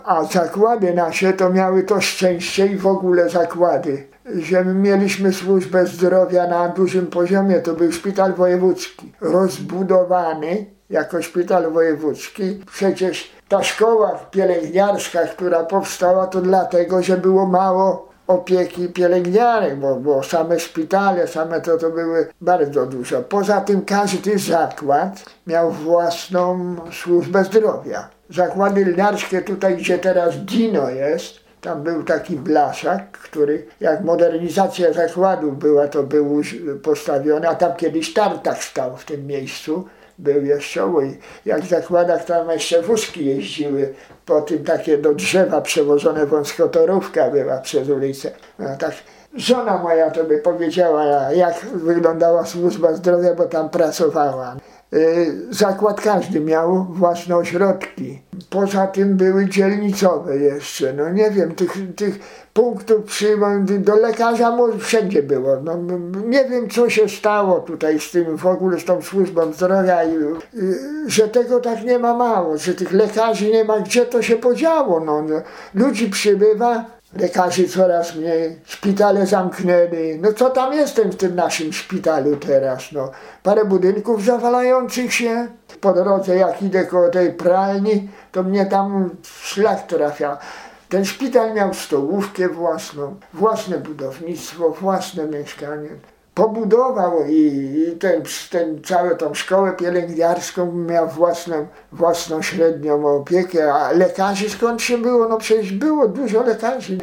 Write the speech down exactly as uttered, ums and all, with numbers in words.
A zakłady nasze to miały to szczęście i w ogóle zakłady, że my mieliśmy służbę zdrowia na dużym poziomie. To był szpital wojewódzki, rozbudowany jako szpital wojewódzki. Przecież ta szkoła pielęgniarska, która powstała, to dlatego, że było mało opieki pielęgniarek, bo, bo same szpitale, same to, to były bardzo dużo. Poza tym każdy zakład miał własną służbę zdrowia. Zakłady lniarskie tutaj, gdzie teraz Dino jest, tam był taki blaszak, który jak modernizacja zakładów była, to był postawiony, a tam kiedyś tartak stał w tym miejscu. Był jeszcze, i jak w zakładach tam jeszcze wózki jeździły, po tym takie do drzewa przewożone wąskotorówka była przez ulicę. No tak, żona moja to by powiedziała, jak wyglądała służba zdrowia, bo tam pracowała. Zakład każdy miał własne ośrodki. Poza tym były dzielnicowe jeszcze. No nie wiem, tych, tych punktów przyjmu do lekarza wszędzie było. No, nie wiem, co się stało tutaj z tym, w ogóle z tą służbą zdrowia, i, i, że tego tak nie ma mało, że tych lekarzy nie ma, gdzie to się podziało. No, no, ludzi przybywa, lekarzy coraz mniej, szpitale zamknęli. No co tam jestem w tym naszym szpitalu teraz? No, parę budynków zawalających się. Po drodze jak idę koło tej pralni, to mnie tam szlak trafia. Ten szpital miał stołówkę własną, własne budownictwo, własne mieszkanie. Pobudował i, i ten, ten, całą tą szkołę pielęgniarską, miał własną, własną średnią opiekę, a lekarzy skąd się było? No przecież było dużo lekarzy.